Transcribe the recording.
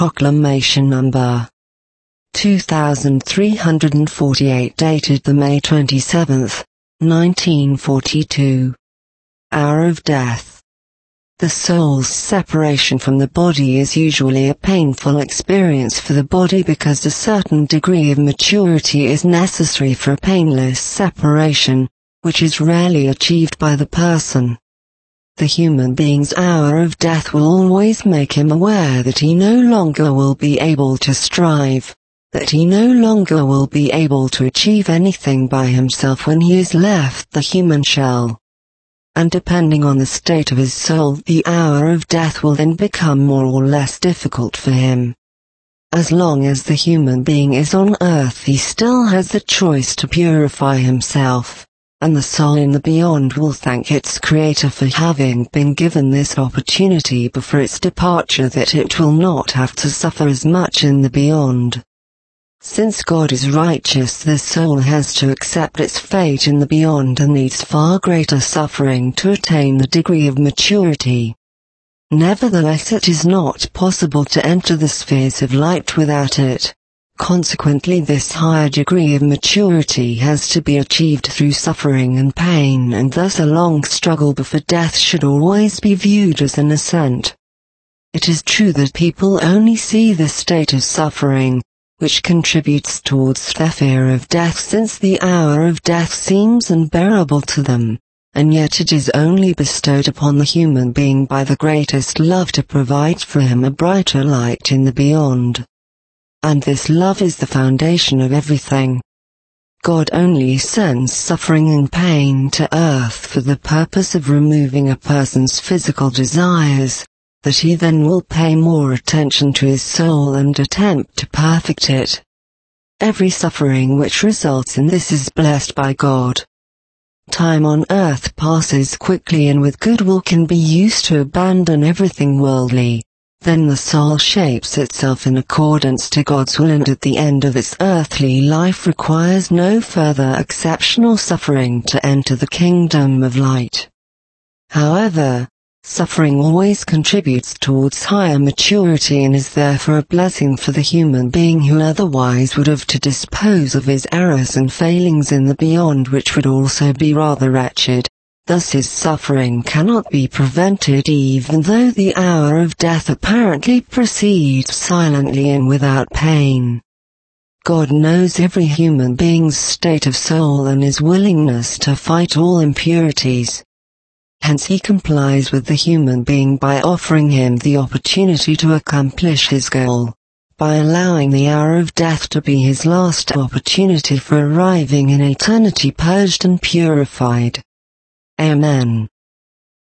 Proclamation Number 2348, dated the May 27, 1942. Hour of Death. The soul's separation from the body is usually a painful experience for the body because a certain degree of maturity is necessary for a painless separation, which is rarely achieved by the person. The human being's hour of death will always make him aware that he no longer will be able to strive, that he no longer will be able to achieve anything by himself when he has left the human shell. And depending on the state of his soul, the hour of death will then become more or less difficult for him. As long as the human being is on earth, he still has the choice to purify himself, and the soul in the beyond will thank its creator for having been given this opportunity before its departure, that it will not have to suffer as much in the beyond. Since God is righteous, the soul has to accept its fate in the beyond and needs far greater suffering to attain the degree of maturity. Nevertheless, it is not possible to enter the spheres of light without it. Consequently, this higher degree of maturity has to be achieved through suffering and pain, and thus a long struggle before death should always be viewed as an ascent. It is true that people only see the state of suffering, which contributes towards their fear of death, since the hour of death seems unbearable to them, and yet it is only bestowed upon the human being by the greatest love to provide for him a brighter light in the beyond. And this love is the foundation of everything. God only sends suffering and pain to earth for the purpose of removing a person's physical desires, that he then will pay more attention to his soul and attempt to perfect it. Every suffering which results in this is blessed by God. Time on earth passes quickly, and with goodwill can be used to abandon everything worldly. Then the soul shapes itself in accordance to God's will, and at the end of its earthly life requires no further exceptional suffering to enter the kingdom of light. However, suffering always contributes towards higher maturity and is therefore a blessing for the human being who otherwise would have to dispose of his errors and failings in the beyond, which would also be rather wretched. Thus his suffering cannot be prevented, even though the hour of death apparently proceeds silently and without pain. God knows every human being's state of soul and his willingness to fight all impurities. Hence he complies with the human being by offering him the opportunity to accomplish his goal, by allowing the hour of death to be his last opportunity for arriving in eternity purged and purified. Amen.